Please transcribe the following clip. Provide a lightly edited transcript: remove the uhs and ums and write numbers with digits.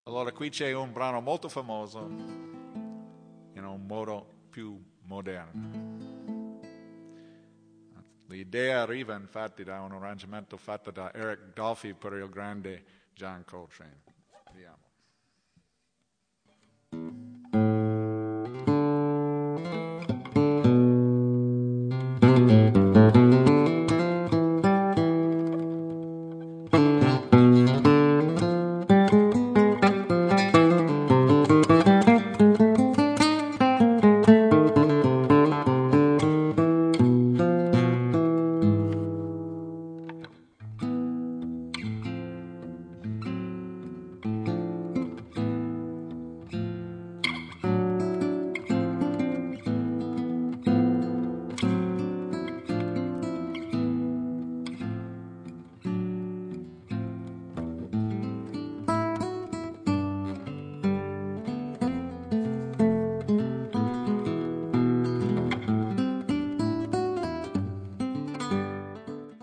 Allora qui c'è un brano molto famoso in un modo più moderno. L'idea arriva infatti da un arrangiamento fatto da Eric Dolphy per il grande John Coltrane. Vediamo.